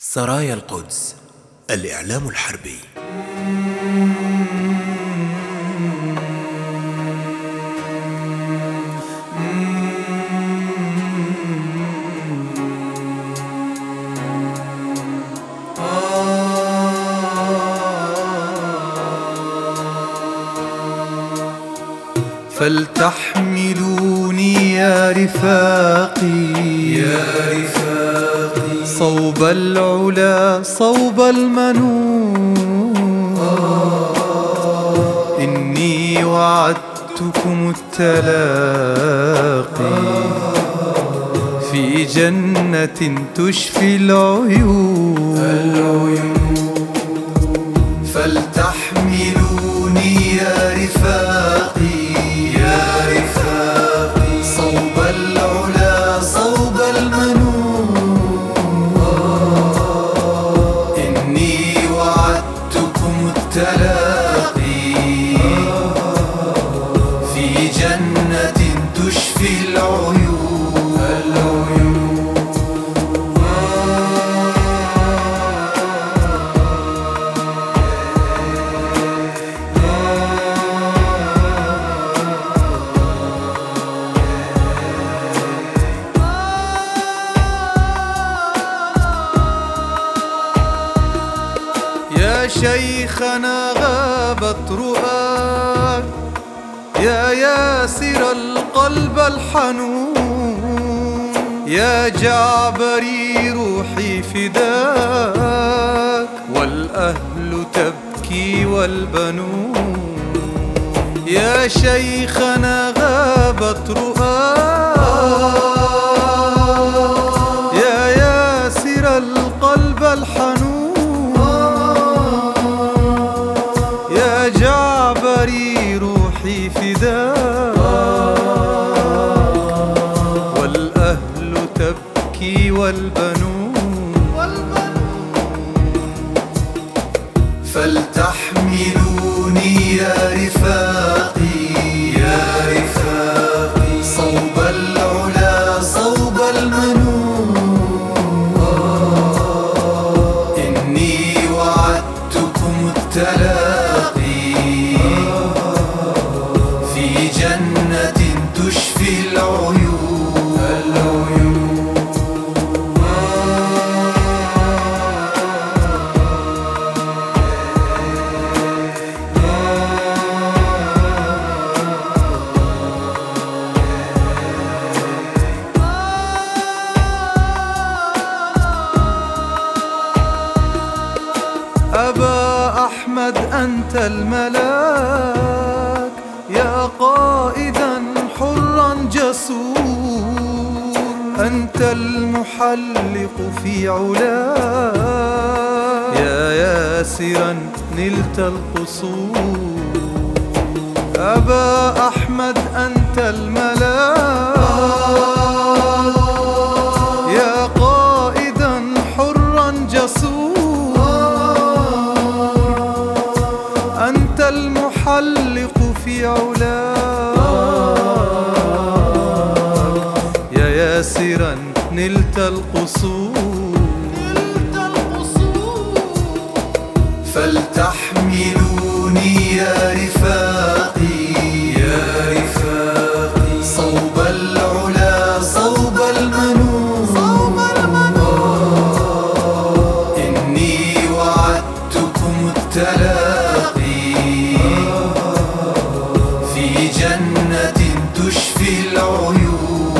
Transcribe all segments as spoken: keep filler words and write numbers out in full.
سرايا القدس، الإعلام الحربي. فلتحملوني يا رفاقي يا رفاقي صوب العلا صوب المنون، إني وعدتكم التلاقي في جنة تشفي العيون. فلتحملوني يا رفاقي يا رفاقي صوب العلا صوب المنون، إني وعدتكم التلاقي في جنة تشفي العيون. يا شيخنا غابت رؤاك، يا ياسر القلب الحنون، يا جعبري روحي فداك، والأهل تبكي والبنون. يا شيخنا غابت رؤاك، يا ياسر القلب الحنون، يا جعبري روحي فداك، والأهل تبكي والبنون. فلتحملوني يا رفاقي يا رفاقي صوب العلا صوب المنون، إني وعدتكم التلاقي في جنة تشفي العيون. أبا أحمد أنت الملاك، يا قائدا حرا جسور، أنت المحلق في علاك، يا ياسرا نلت القصور. أبا أحمد أنت الملاك، يا قائدا حرا جسور، أنت المحلق في علاك، يا ياسرا نلت القصور. فلتحملوني يا رفاقي يا رفاقي صوب العلا صوب المنون، إني وعدتكم التلاقي في جنة تشفي العيون.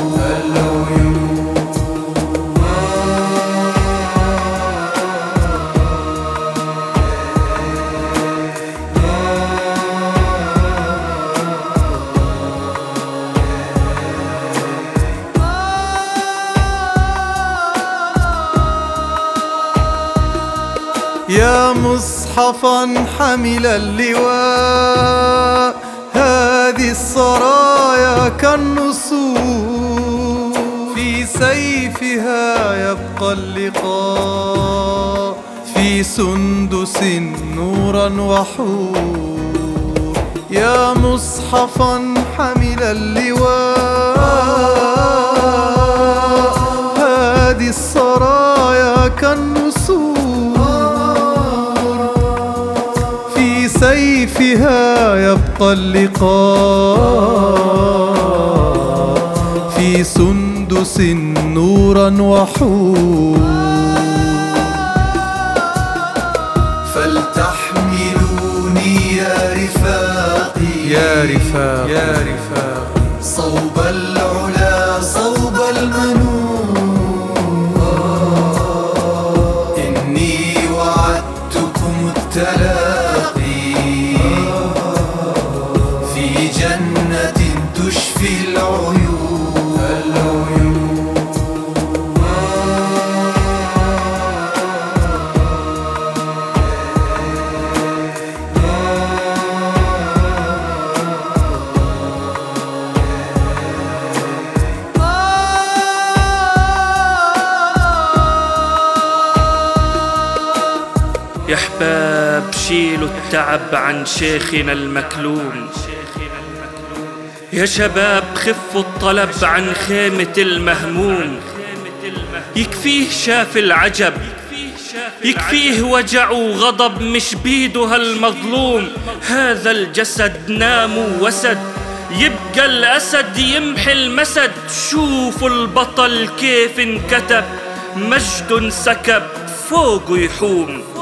يا مصحفا حمل اللواء، هذه السرايا كالنسور، في سيفها يبقى اللقاء، في سندس نورا وحور. يا مصحفا حمل اللواء، هذه السرايا كالنسور، العصور، في سيفها يبقى اللقاء، في سندس نورا وحور. فلتحملوني يا رفاقي يا رفاقي يا رفاقي صوب العلا صوب المنون، إني وعدتكم التلاقي في جنة تشفي العيون. يا احباب شيلوا التعب عن شيخنا المكلوم، يا شباب خفوا الطلب عن خيمة المهموم. يكفيه شاف العجب، يكفيه وجع وغضب، مش بيده هالمظلوم. هذا الجسد نام وسد، يبقى الأسد يمحي المسد. شوفوا البطل كيف انكتب، مجد سكب فوقه يحوم.